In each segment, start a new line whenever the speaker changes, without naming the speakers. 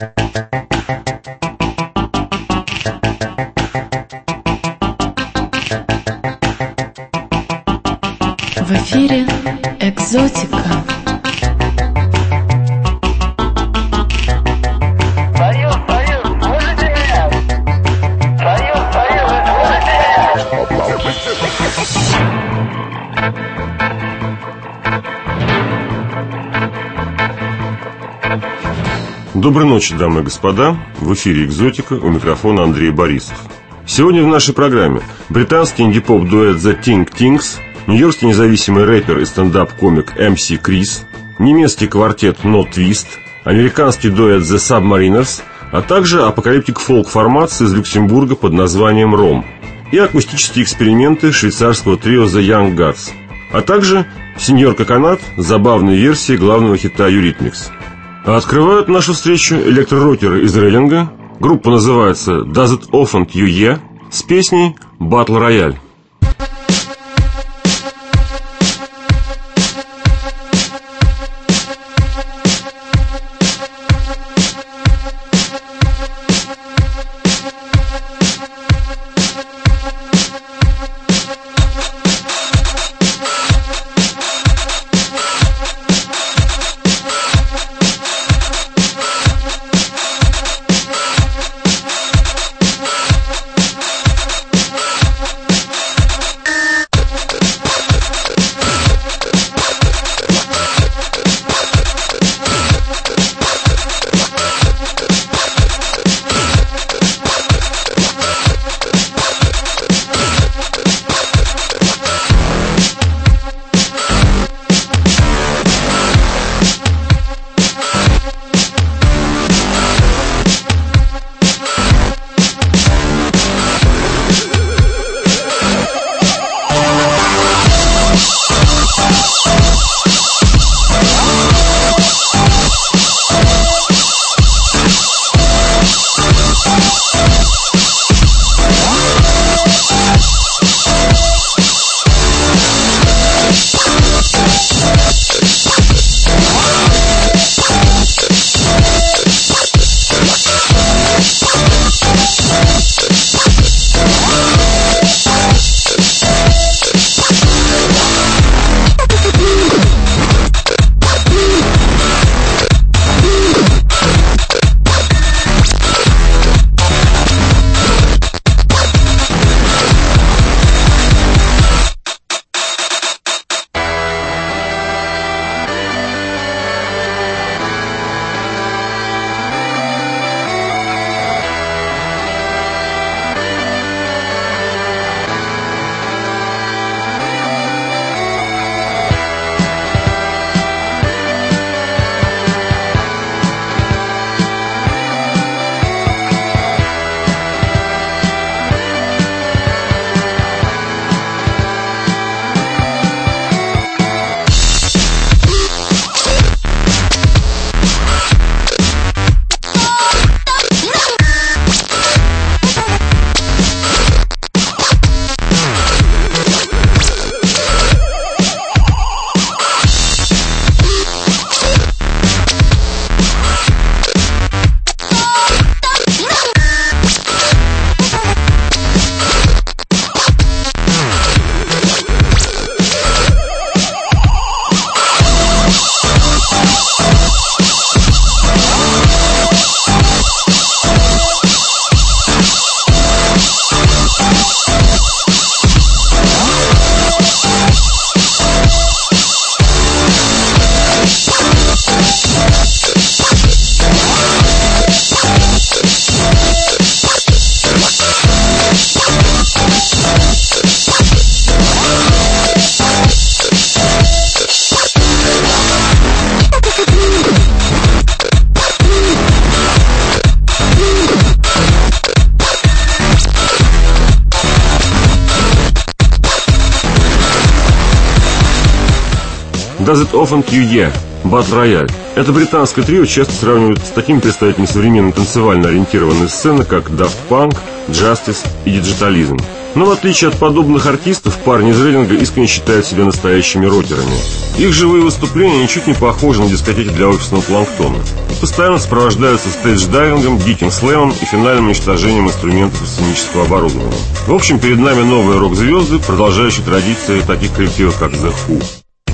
В эфире «Экзотика».
Союз, слышите меня? Союз, слышите меня?
Доброй ночи, дамы и господа. В эфире «Экзотика», у микрофона Андрей Борисов. Сегодня в нашей программе британский инди-поп дуэт The Ting Tings, нью-йоркский независимый рэпер и стендап-комик MC Крис, немецкий квартет No Twist, американский дуэт The Submariners, а также апокалиптик-фолк-формация из Люксембурга под названием Ром и акустические эксперименты швейцарского трио The Young Gods, а также Сеньор Коконат с забавной версией главного хита Eurythmics. А открывают нашу встречу электророкеры из Рейлинга. Группа называется Does It Offend You Yeah с песней Battle Royale. Does It Offend You Yeah Battle Royale. Это британское трио часто сравнивают с такими представителями современной танцевально ориентированной сцены, как Daft Punk, Justice и Digitalism. Но в отличие от подобных артистов, парни из Рейдинга искренне считают себя настоящими рокерами. Их живые выступления ничуть не похожи на дискотеки для офисного планктона. Постоянно сопровождаются стейдж-дайвингом, диким слэмом и финальным уничтожением инструментов и сценического оборудования. В общем, перед нами новые рок-звезды, продолжающие традиции таких коллективов, как The Who.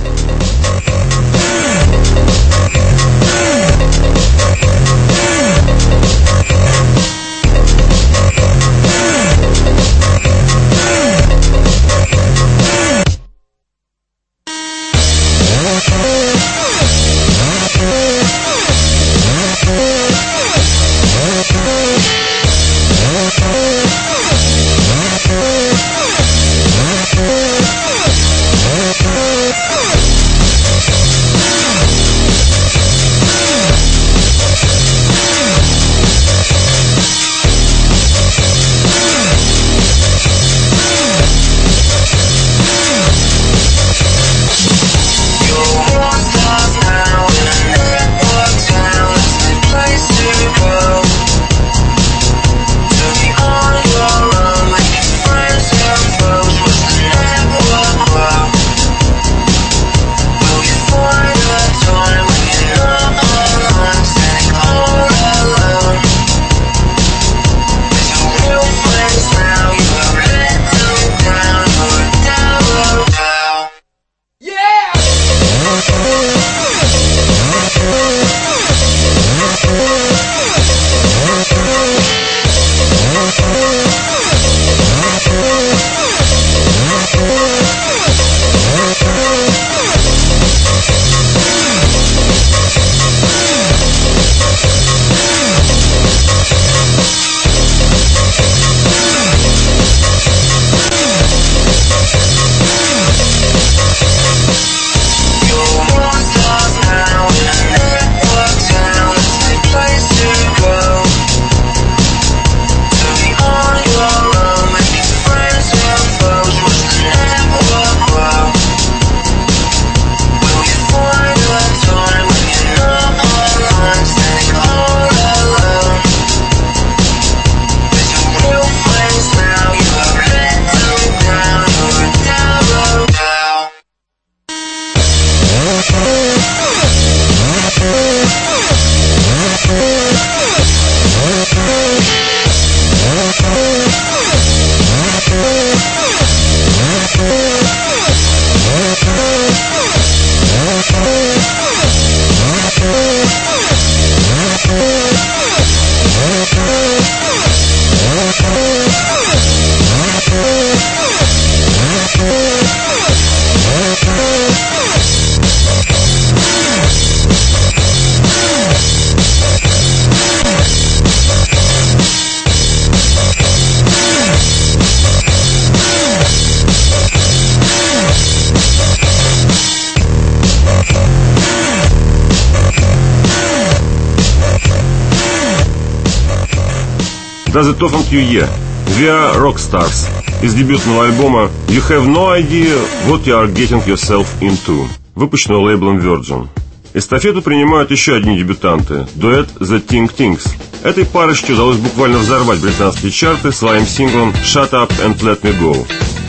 Does it often to you? We are Rockstars из дебютного альбома You Have No Idea What You Are Getting Yourself Into, выпущенного лейблом Virgin. Эстафету принимают еще одни дебютанты – дуэт The Ting Tings. Этой парочке удалось буквально взорвать британские чарты своим синглом Shut Up and Let Me Go.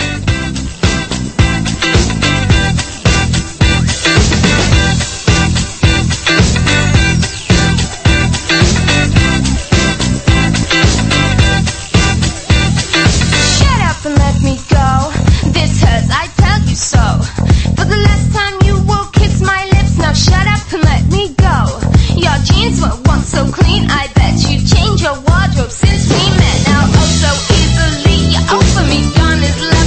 So clean, I bet you changed your wardrobe since we met. Now, oh so easily, you offer me honest love.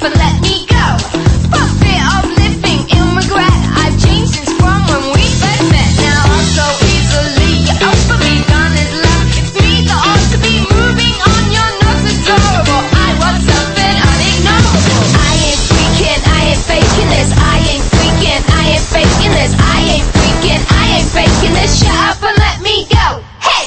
up and let me go. For fear of living in regret, I've changed since from when we first met. Now I'm so easily over me, gone is love. It's me that ought to be moving on. You're not so adorable. I was something unignorable. I ain't freaking, I ain't faking this. I ain't freaking, I ain't faking this. I ain't freaking, I ain't faking this. Shut up and let me go. Hey!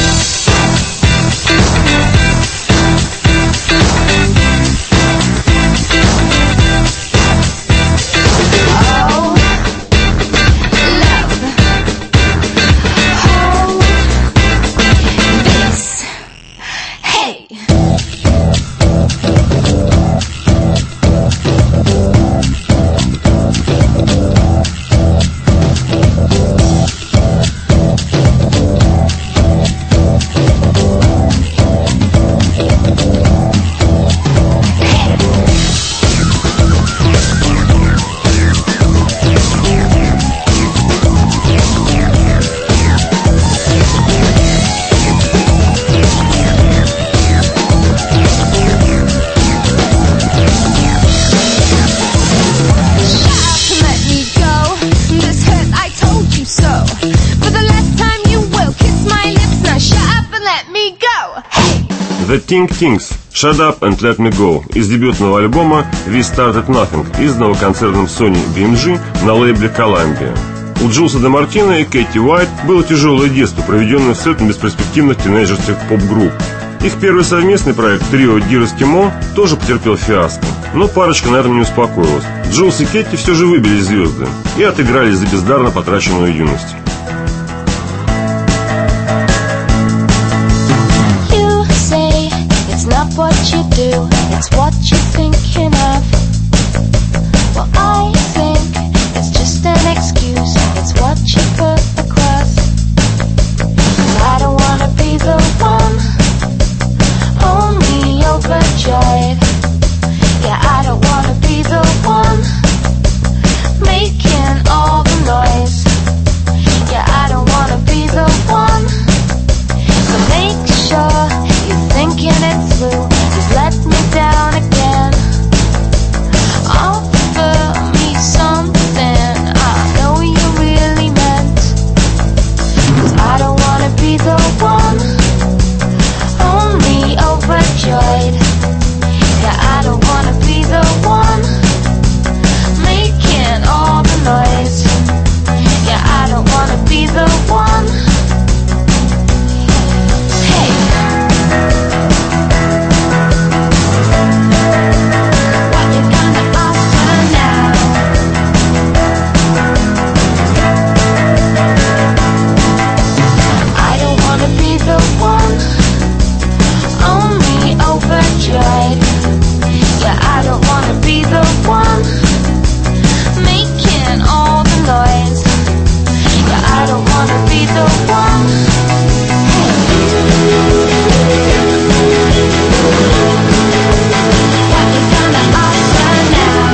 The Ting Tings «Shut Up and Let Me Go» из дебютного альбома «We Started Nothing», изданного концерном Sony BMG на лейбле Columbia. У Джулса де Мартино и Кэти Уайт было тяжелое детство, проведенное в сотне бесперспективных тинейджерских поп-групп. Их первый совместный проект «Трио Ди Раскимо» тоже потерпел фиаско, но парочка на этом не успокоилась. Джулс и Кэти все же выбили звезды и отыгрались за бездарно потраченную юность.
Not what you do, it's what you're thinking of. Well, I think it's just an excuse, it's what you put across. I don't wanna be the one, only overjoyed. Yeah, I don't wanna be the one, making all the noise. Yeah, I don't wanna be the one, so make sure you're thinking it through. Just let me down again. Offer me something I know you really meant. 'Cause I don't wanna be the one, only overjoyed. Yeah, I don't wanna be the one, making all the noise. Yeah, I don't wanna be the one. Hey. Yeah, I don't wanna be the one, making all the noise. Yeah, I don't wanna be the one. What you gonna offer now?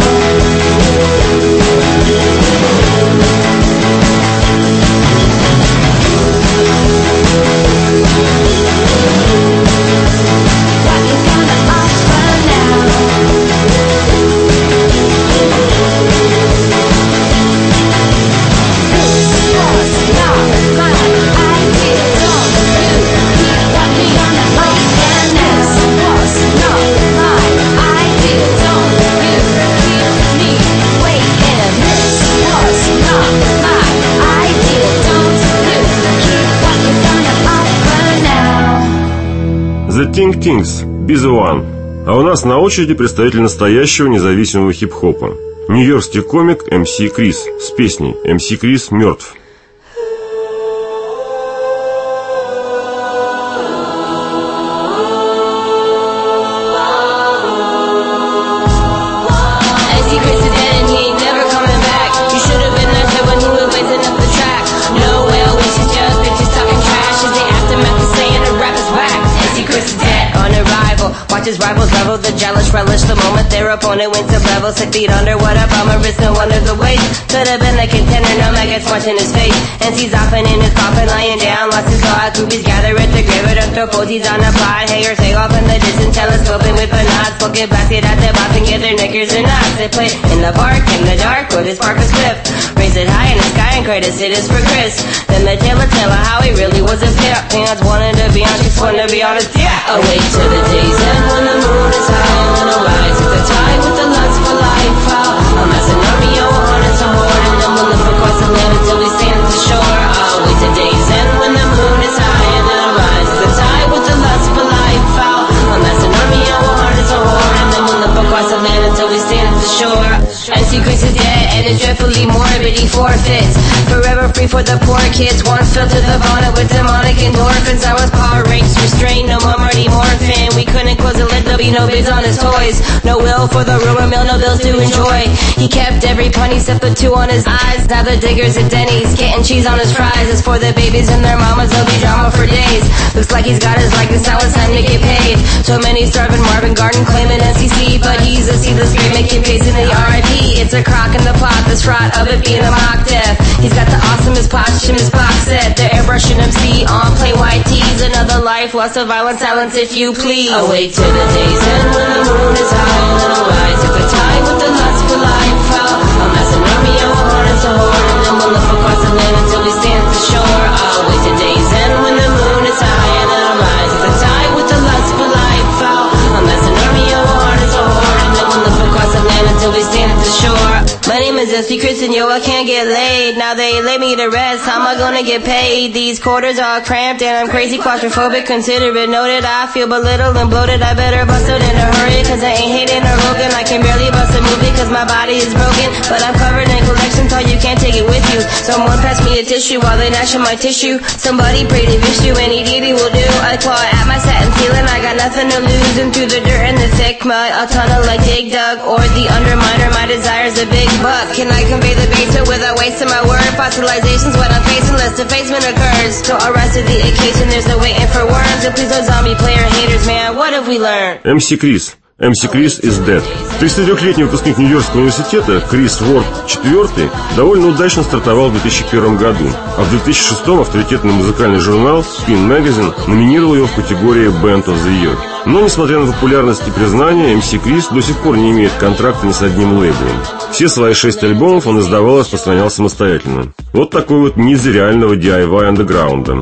What you gonna offer now? This was not my idea, don't you? What you gonna offer now? This was not my idea, don't you? Keep me waiting. This was not my idea, don't you? Keep what you gonna offer now?
The Ting Tings «Be the One». А у нас на очереди представитель настоящего независимого хип-хопа. Нью-йоркский комик MC Крис с песней MC Крис мертв.
MC Chris is dead and he ain't never coming back. You should have been there when he was blazing up the track. No well wishes, just bitches talking trash as they aftermath of saying the rap is whack. MC Chris is dead on arrival. Watch his rivals revel, the jealous relish the moment their opponent wins a level. 6 feet under, what up, I'm a risk, no wonder the weight. Could have been the contender, no maggots watching his face. MC's often in his coffin, lying down, lost his thought. Groupies gather at the grave, don't throw posies on the plot. Haters take off in the distance, telescoping with binocs. Poke basket at the box and get their neck stickers or not. They play in the park, in the dark, with his Parker Swift. Raise it high in the sky and greatest it is for Chris. Then they tell of how he really was a pimp. Parents wanted to be on, just wanted to be honest, yeah. Away to the day's end when the moon is high and then arise at the tide with the lust for life. I'm as an army, a hundred to horde, and then we'll live across the land until we stand at the shore. Away to day's end when the moon is high and then arise at the tide with the lust for life. I'm as an army, a hundred to horde, and then we'll live across the land until we stand at the shore. MC Chris is dead and is dreadfully morbid, he forfeits. Forever free for the poor kids, once filled to the bottom with demonic endorphins. I was power ranks restrained, no more Marty Morphin. We couldn't close the lid, there'll be no bids on his toys. No will for the rumor mill, no bills to enjoy. He kept every penny except the two on his eyes. Now the diggers at Denny's, getting cheese on his fries. As for the babies and their mamas, there'll be drama for days. Looks like he's got his likeness, now it's time to get paid. So many starving Marvin Garden claiming NCC, but he's a seedless grave making face in the RIP. It's a crock in the pot that's fraught of it being a mock death. He's got the awesomest posthumous box set, the airbrushing MC on plain white tees. Another life lost of violent silence if you please. Away to the day's end when the moon is high and then arise at the tide with the lust for life. I'm as an army, a hundred to horde, and then we'll live across the land until we stand at the shore. Away to day's end when the moon is high and then arise at the tide with the lust for life. I'm as an army, a hundred to horde, and then we'll live across the land until we stand at the shore. My name is MC Chris and yo, I can't get laid. Now they lay me to rest, how am I gonna get paid? These quarters are cramped and I'm crazy claustrophobic. Consider it noted, I feel belittled and bloated. I better bust it in a hurry, cause I ain't hating or Rogan. I can barely bust a movie cause my body is broken. But I'm covered in collections, so you can't take it with you. Someone pass me a tissue while they gnashing my tissue. Somebody pray to Vishnu, any deity will do. I claw at my satin ceiling, I got nothing to lose. And through the dirt and the thick mud, I'll tunnel like Dig Dug or the Underminer. My desire's a big buck. Can I convey the beta without wasting my word? Fossilization's what I'm facing, less defacement occurs. So I rise to the occasion, there's no waiting for worms. And please don't zombie player haters, man, what have we learned?
MC Chris. MC Chris is dead. 33-летний выпускник Нью-Йоркского университета Крис Уорд IV довольно удачно стартовал в 2001 году, а в 2006 авторитетный музыкальный журнал Spin Magazine номинировал его в категории Band of the Year. Но, несмотря на популярность и признание, MC Chris до сих пор не имеет контракта ни с одним лейблом. Все свои 6 альбомов он издавал и распространял самостоятельно. Вот такой вот низ реального DIY андеграунда.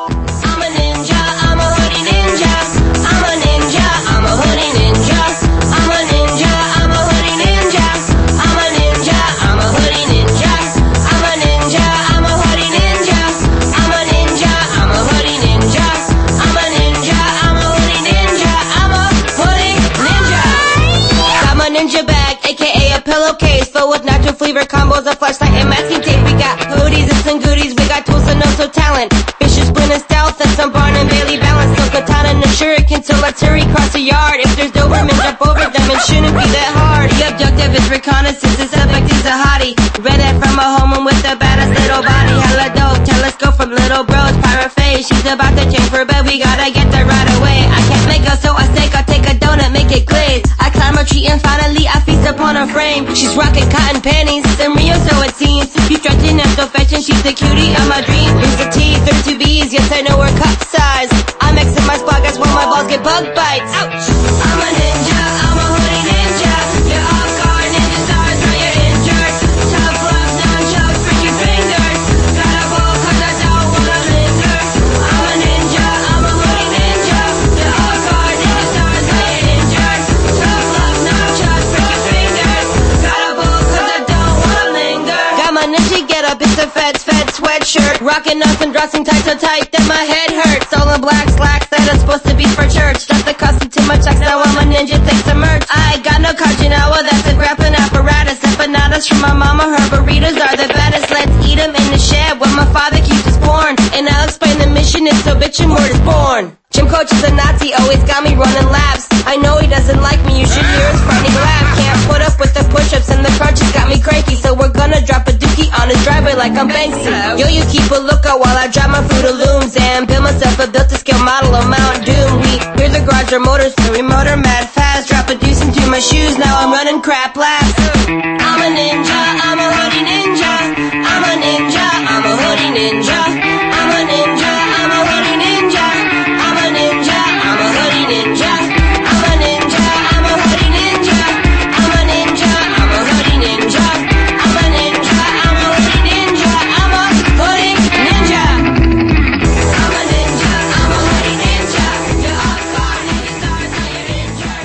Pillowcase filled with natural flavor combos of flashlight and masking tape. We got hoodies and some goodies. We got tools and also talent. Vicious splint and stealth and some Barn and Bailey balance. So katana and a shuriken till artillery cross the yard. If there's Doberman, jump over them. It shouldn't be that hard. The objective is reconnaissance. The subject is a hottie. Read it from a homeman with the baddest little body. Hella dope. Telescope from little bros. Pirate face. She's about to change for bed. We gotta get there right away. I can't make her, so I steak. I'll take a donut, make it glaze. I climb a tree and finally I feast upon her frame. She's rocking cotton panties, them Rio, so it seems. You stretching up so fashion, she's the cutie of my dreams. Here's the T, 32 B's, yes I know her cup size. I mix in my spot, guess when my balls get bug bites. Ouch! I'm a ninja, I'm a hoodie ninja. You're off guard, ninja stars, now you're injured. Tough love, nunchucks, freaky fingers. Got a ball, cause I don't wanna linger. I'm a ninja, I'm a hoodie ninja. You're off guard, ninja stars, now you're injured. Tough love, nunchucks, freaky fingers. Got a ball, cause I don't wanna linger. Got my ninja get up, it's a fed sweatshirt. Rocking up and dressing tight so tight that my head hurts. All in black slacks that are supposed to be for church. Just the custom to my checks, now I'm a ninja thanks to merch. I got no Kajinawa, that's a grappling apparatus. Empanadas from my mama, her burritos are the baddest. Let's eat them in the shed where my father keeps us born. And I'll explain the mission, it's so bitchin' word is born. Gym coach is a Nazi, always got me running laps. I know he doesn't like me, you should hear his frightening laugh. Can't put up with the push-ups and the crunches got me cranky. So we're gonna drop a dookie on his driveway like I'm Banksy. Yo, you keep a lookout while I drop my Fruit of Looms and build myself a built-to-scale model of Mount Doom. We hear the garage or motors, so we motor mad fast. Drop a deuce into my shoes, now I'm running crap laps. I'm a ninja, I'm a hoodie ninja. I'm a ninja, I'm a hoodie ninja. I'm a ninja, I'm a hoodie ninja. I'm a ninja, I'm a hoodie ninja. I'm a ninja, I'm a hoodie ninja. I'm a ninja.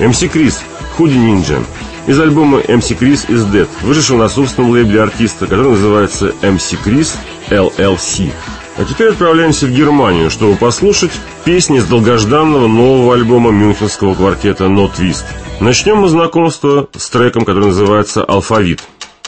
MC Chris, Hoodie Ninja, из альбома MC Chris is Dead, вышедшего на собственном лейбле артиста, который называется MC Chris LLC. А теперь отправляемся в Германию, чтобы послушать песни из долгожданного нового альбома мюнхенского квартета No Twist. Начнем мы знакомство с треком, который называется «Алфавит».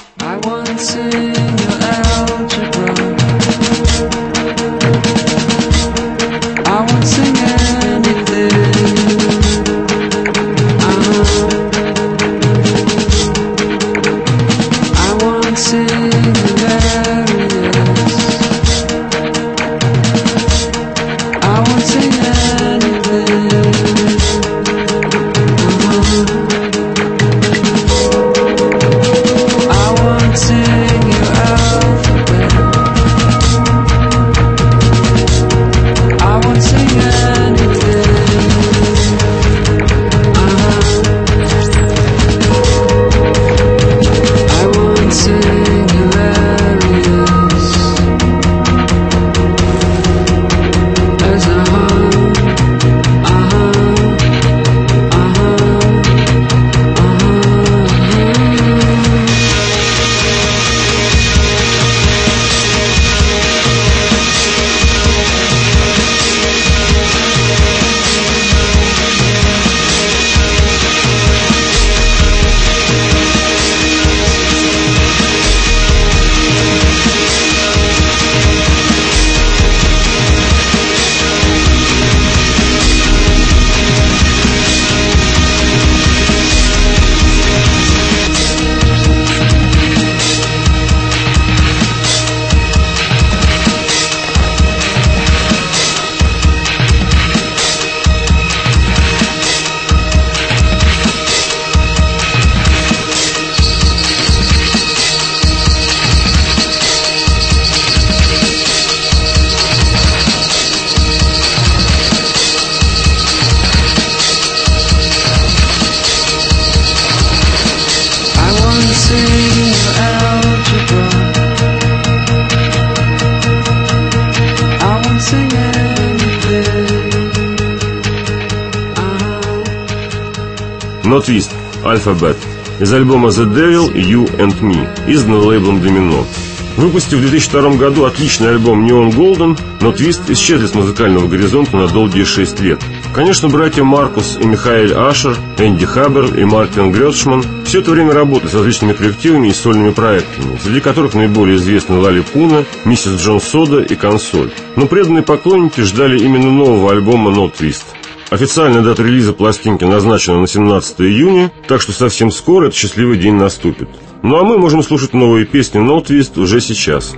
No Twist, Alphabet, из альбома The Devil, You and Me, изданного лейблом Domino. Выпустив в 2002 году отличный альбом Neon Golden, No Twist исчезли с музыкального горизонта на долгие 6 лет. Конечно, братья Маркус и Михаэль Ашер, Энди Хабер и Мартин Грёцшман все это время работали с различными коллективами и сольными проектами, среди которых наиболее известны Лали Пуна, Миссис Джон Сода и Консоль. Но преданные поклонники ждали именно нового альбома No Twist. Официальная дата релиза пластинки назначена на 17 июня, так что совсем скоро этот счастливый день наступит. Ну а мы можем слушать новые песни No Twist уже сейчас.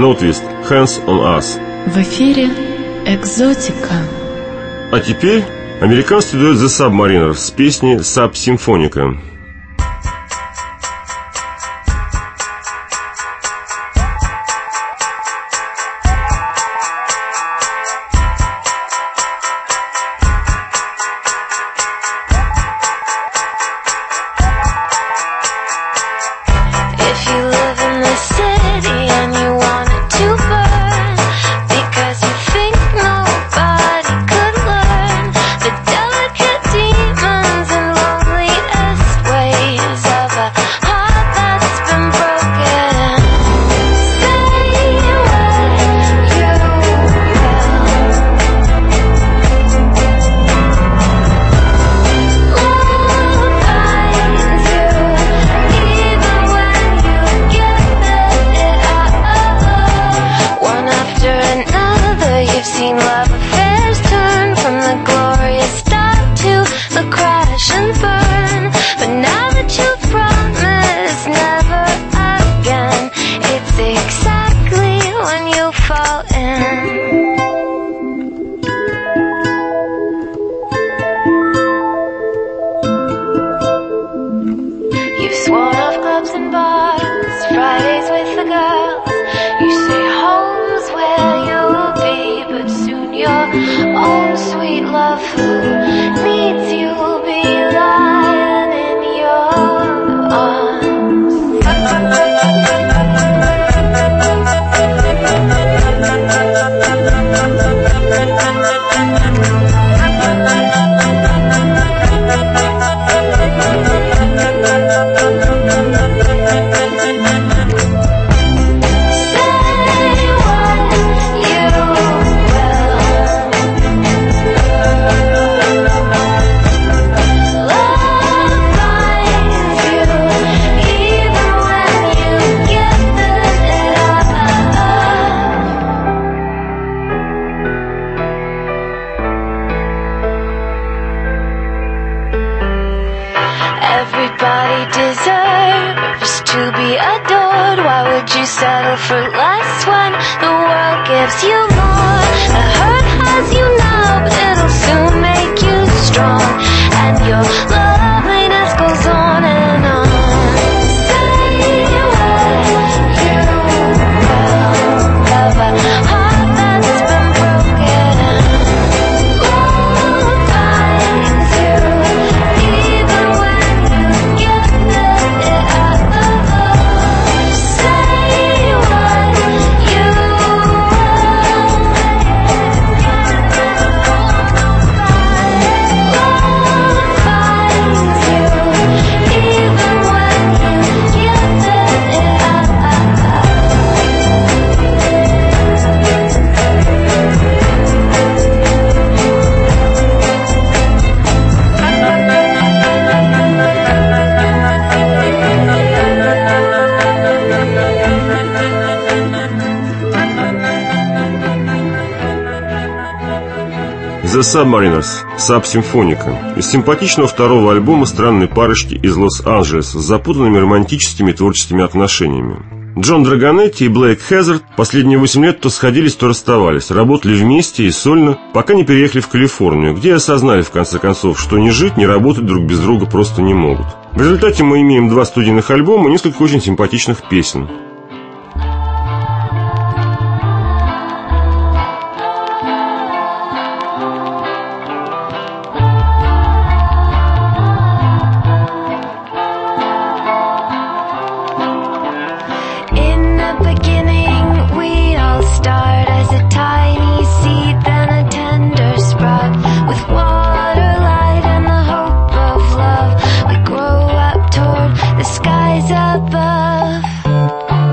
Notvist Hands on Us.
В эфире «Экзотика».
А теперь американский дуэт The Submariners с песней Sub Symphonica.
If you live in the city and you want it to burn because you think nobody could learn the delicate demons and loneliest ways of a heart that's been broken, say what you will. Love finds you even when you give it up. One after another, you've seen love affairs turn from the glorious start to the crash and burn. But now that you've promised never again, it's exactly when you fall in. You've sworn off clubs and bars, Fridays with the girls. You say home's where you'll be, but soon your own sweet love who needs you will be lying in your arms. Say what you will. Love finds you even when you give it up. Everybody deserves to be adored. Why would you settle for less when the world gives you more? The hurt has you now, but it'll soon make you strong, and your loveliness goes on and on. Say what you will. Love a heart that's been broken. Love finds you even when you give it up. Say what you Love finds you even when you give it up.
The Submariners, Sub Symphonica, из симпатичного второго альбома странной парочки из Лос-Анджелеса с запутанными романтическими творческими отношениями. Джон Драгонетти и Блейк Хезард последние 8 лет то сходились, то расставались, работали вместе и сольно, пока не переехали в Калифорнию, где осознали в конце концов, что ни жить, ни работать друг без друга просто не могут. В результате мы имеем 2 студийных альбома и несколько очень симпатичных песен.
In the beginning, we all start as a tiny seed, then a tender sprout. With water, light, and the hope of love, we grow up toward the skies above.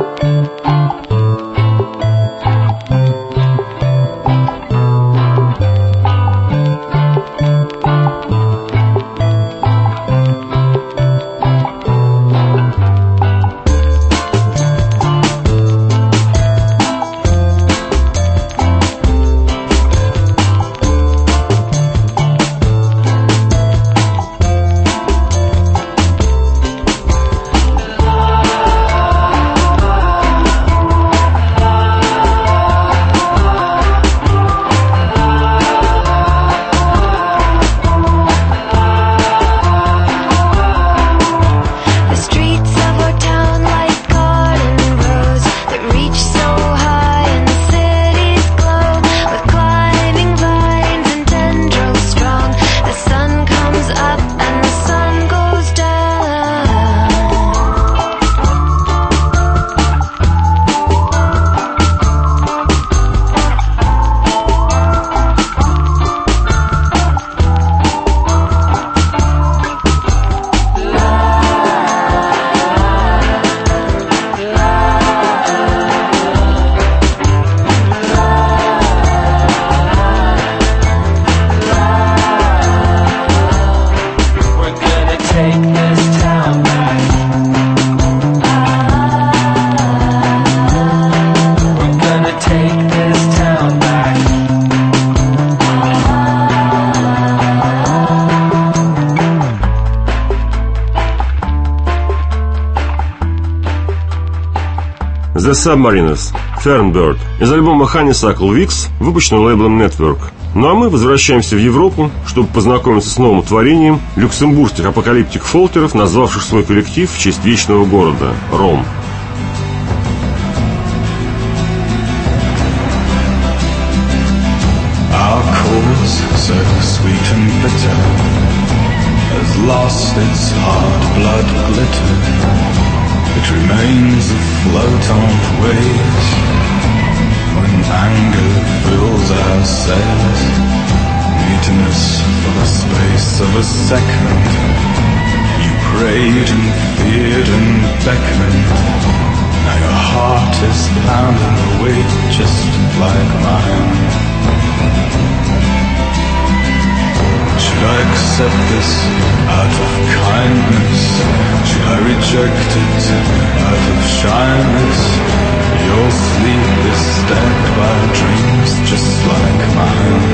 The Submariners, Fernbird из альбома Honeysuckle Weeks, выпущенного лейблом Network. Ну а мы возвращаемся в Европу, чтобы познакомиться с новым творением люксембургских апокалиптик-фолтеров, назвавших свой коллектив в честь вечного города – Ром.
Our cause, so sweet and bitter, has lost its hard blood glitter. It remains afloat on waves when anger fills our sails, meeting us for the space of a second. You prayed and feared and beckoned. Now your heart is pounding away just like mine. Should I accept this out of kindness? Should I reject it out of shyness? Your sleep is stacked by dreams just like mine.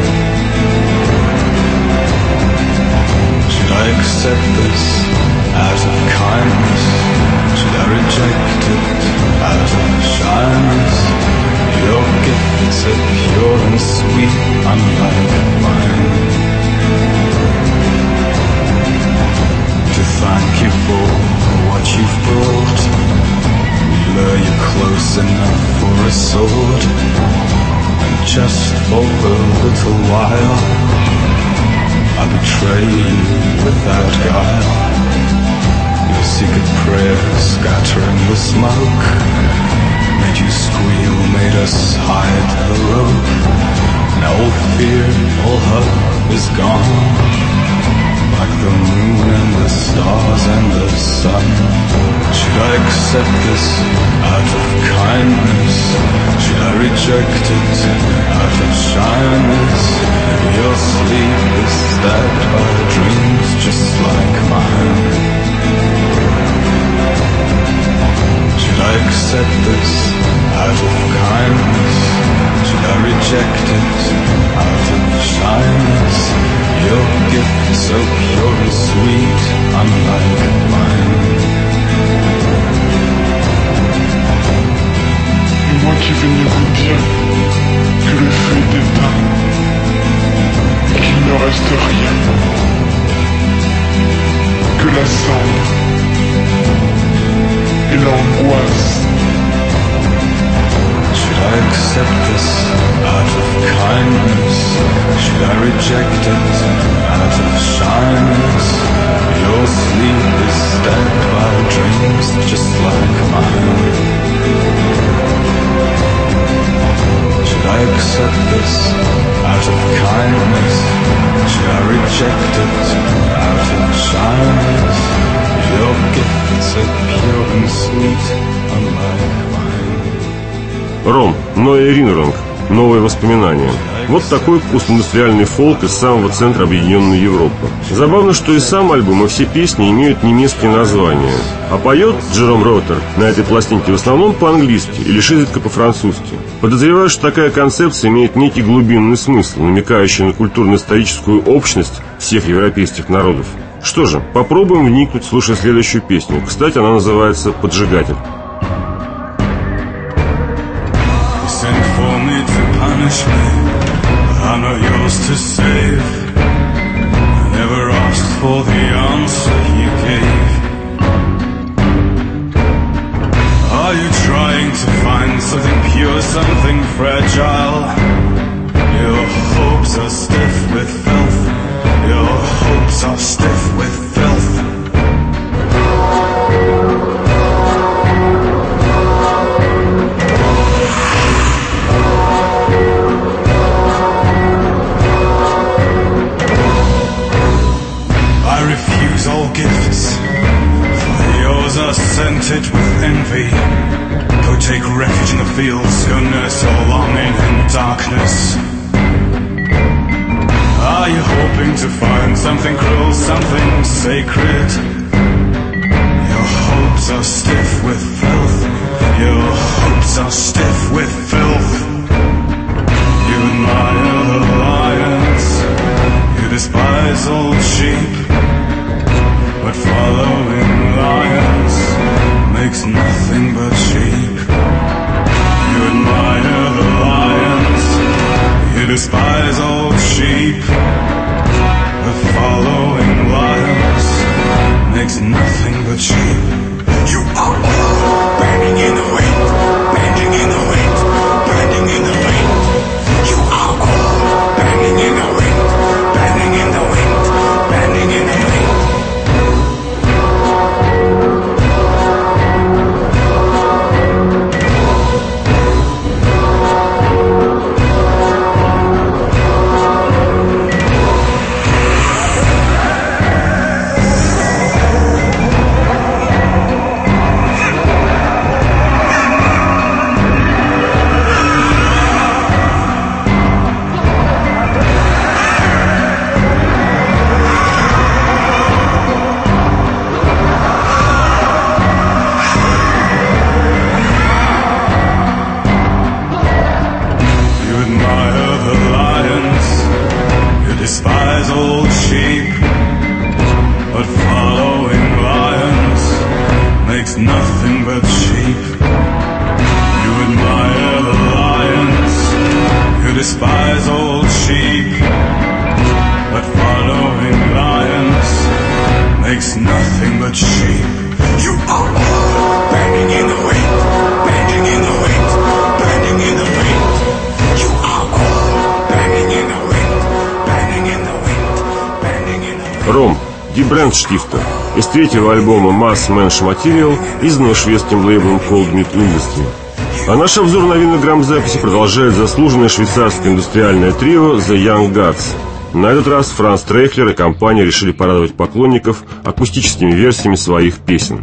Should I accept this out of kindness? Should I reject it out of shyness? Your gifts are pure and sweet, unlike mine. To thank you for what you've brought, we lure you close enough for a sword, and just for a little while I betray you without guile. Your secret prayer scattering the smoke made you squeal, made us hide the rope. Now all fear, all hope is gone, like the moon and the stars and the sun. Should I accept this out of kindness? Should I reject it out of shyness? Your sleep is stacked by dreams just like mine. Should I accept this out of kindness? Should I reject it out of shyness? Your gift so pure and sweet, unlike mine.
Et moi qui venais vous dire que le feu est éteint et qu'il ne reste rien, que la cendre et l'angoisse.
Should I accept this out of kindness? Should I reject it out of shyness? Your sleep is stacked by dreams just like mine. Should I accept this out of kindness? Should I reject it out of shyness? Your gifts are pure and sweet, unlike mine.
Ром, Ноэ Ринеранг. Новые воспоминания. Вот такой постиндустриальный фолк из самого центра Объединенной Европы. Забавно, что и сам альбом, и все песни имеют немецкие названия. А поет Джером Ротер на этой пластинке в основном по-английски и лишь изредка по-французски. Подозреваю, что такая концепция имеет некий глубинный смысл, намекающий на культурно-историческую общность всех европейских народов. Что же, попробуем вникнуть, слушая следующую песню. Кстати, она называется «Поджигатель».
I'm not yours to save. I never asked for the answer you gave. Are you trying to find something pure, something fragile? Your hopes are stiff with filth. Your hopes are stiff with filth. All gifts, for yours are scented with envy. Go take refuge in the fields, go nurse your longing in darkness. Are you hoping to find something cruel, something sacred? Your hopes are stiff with filth. Your hopes are stiff with filth. You admire the lions, you despise old sheep. But following lions makes nothing but cheap. old sheep, but following lions makes nothing but sheep. You admire the lions, you despise old sheep, but following lions makes nothing but sheep. You are all bending in the wind, bending in the wind, bending in the wind. You are all bending in the wind, bending in the wind, bending in the wind.
Ром, Ди Брандштифтер, из третьего альбома Mass Mensch Material, изданного шведским лейблом Cold Meat Industry. А наш обзор новинок грамзаписи продолжает заслуженное швейцарское индустриальное трио The Young Gods. На этот раз Франц Трейхлер и компания решили порадовать поклонников акустическими версиями своих песен.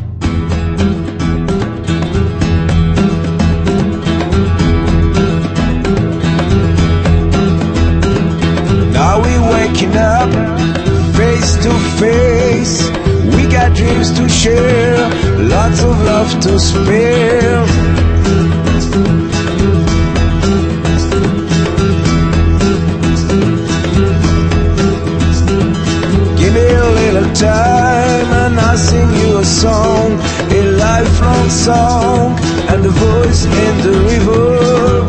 Now we waking up face to face. We got dreams to share, lots of love to spare. Give me a little time and I'll sing you a song, a lifelong song, and the voice in the river.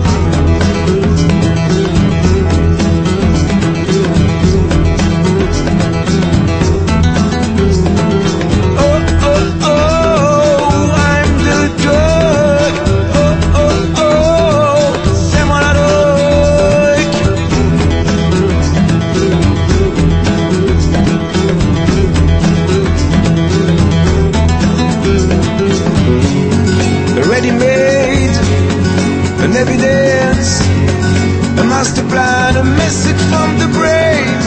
Ready-made, an evidence, a master plan, a message from the brain.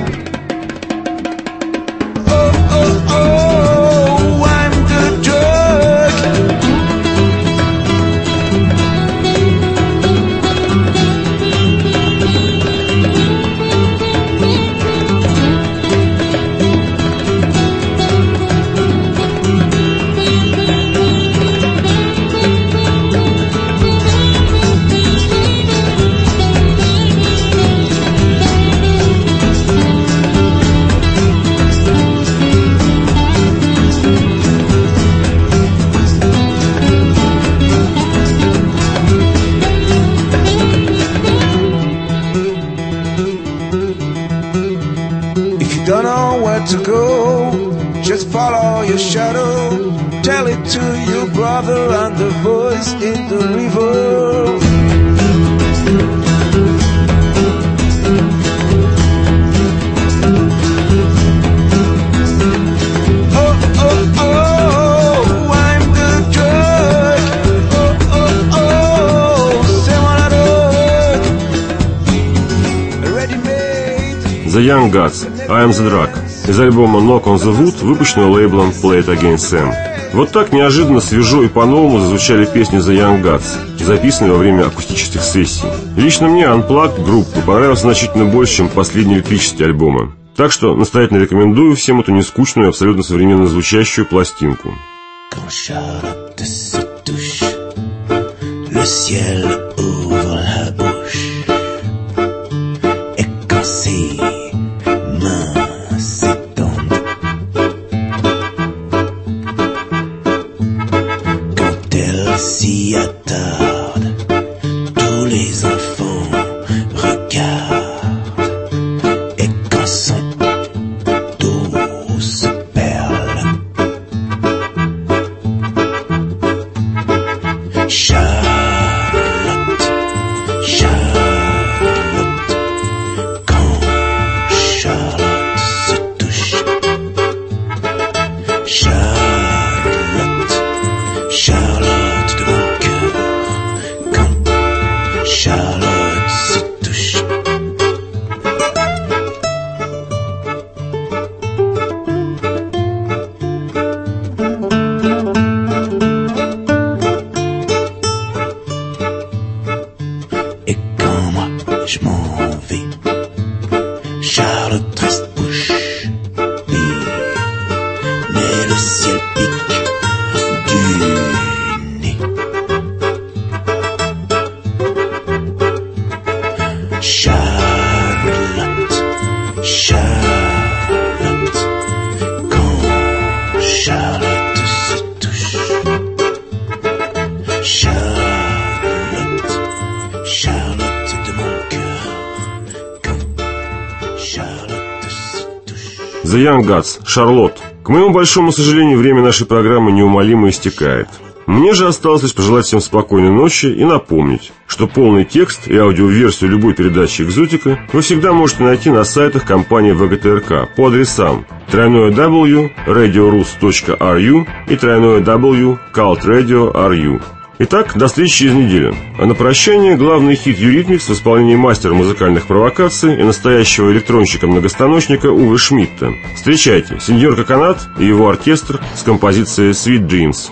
Oh, oh, oh, I'm the drug. Don't know where to go, just follow your shadow. Tell it to your brother and the voice in the river. Oh, oh, oh, I'm the drug. Oh, oh, oh, c'est moi la drogue. Ready-made.
The Young Gods, I Am the Drug, из альбома Knock on the Wood, выпущенного лейблом Play It Again Sam. Вот так неожиданно, свежо и по-новому зазвучали песни The Young Gods, записанные во время акустических сессий. Лично мне Unplugged группы понравился значительно больше, чем последние электрические альбомы. Так что настоятельно рекомендую всем эту нескучную и абсолютно современно звучащую пластинку.
Quand Charlotte se touche, le ciel ouvre la bouche. Et quand ses mains s'étendent, quand elle s'y attarde, tous les enfants regardent. Et quand son dos se perle, Charlotte, Charlotte, quand Charlotte se touche, Charlotte, Charlotte de mon cœur, quand Charlotte se touche. Et quand moi je m'en vais, Charlotte reste bouche bée, mais le ciel pique du nez. Charlotte, Charlotte.
The Young Gods, Шарлотт. К моему большому сожалению, время нашей программы неумолимо истекает. Мне же осталось лишь пожелать всем спокойной ночи и напомнить, что полный текст и аудиоверсию любой передачи «Экзотика» вы всегда можете найти на сайтах компании ВГТРК по адресам www.radiorus.ru и www.cultradio.ru. Итак, до встречи через неделю. А на прощание главный хит «Юритмикс» в исполнении мастера музыкальных провокаций и настоящего электронщика-многостаночника Уве Шмидта. Встречайте, сеньор Коконат и его оркестр с композицией «Sweet Dreams».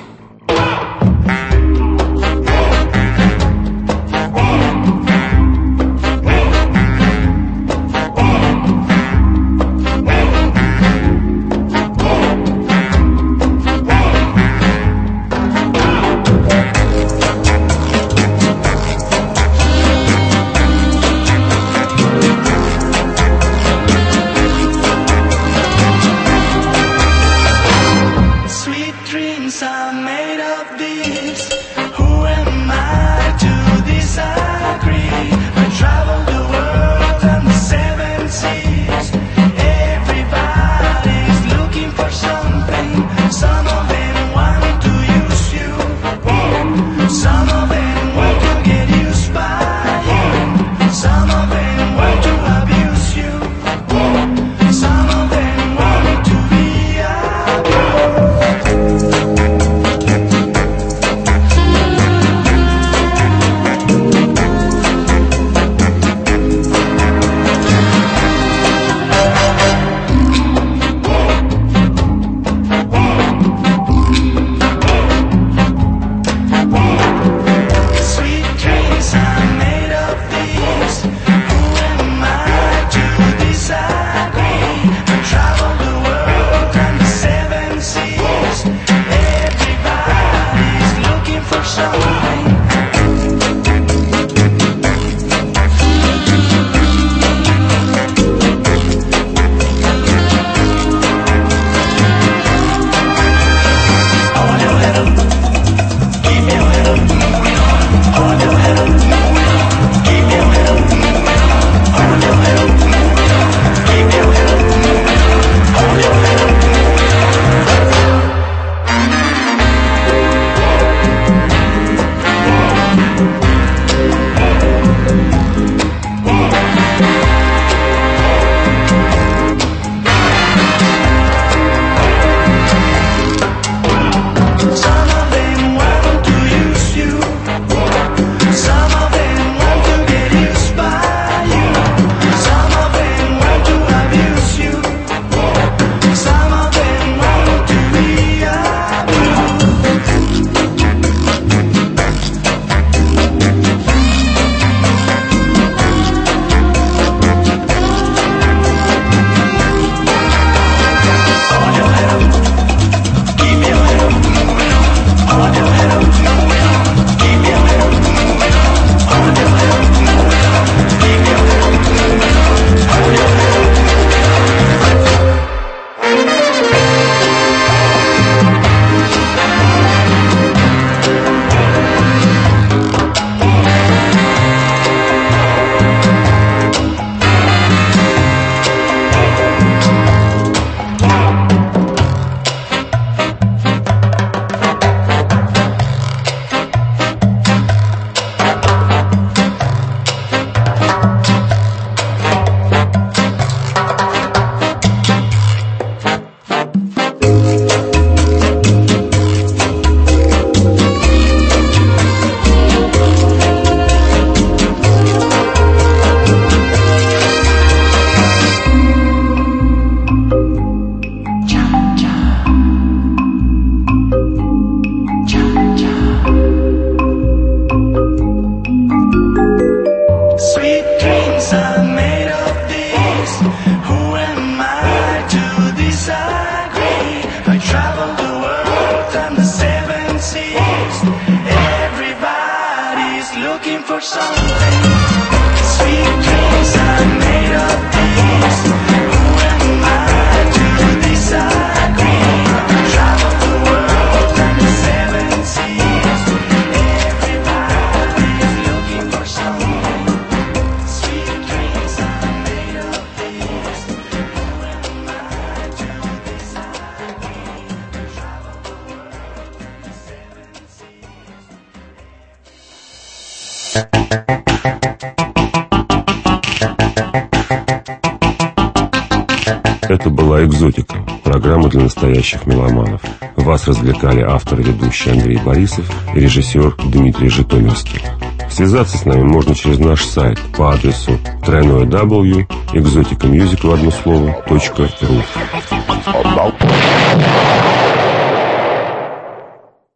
Это была «Экзотика», программа для настоящих меломанов. Вас развлекали автор и ведущий Андрей Борисов и режиссер Дмитрий Житомирский. Связаться с нами можно через наш сайт по адресу www.exoticamusic.ru.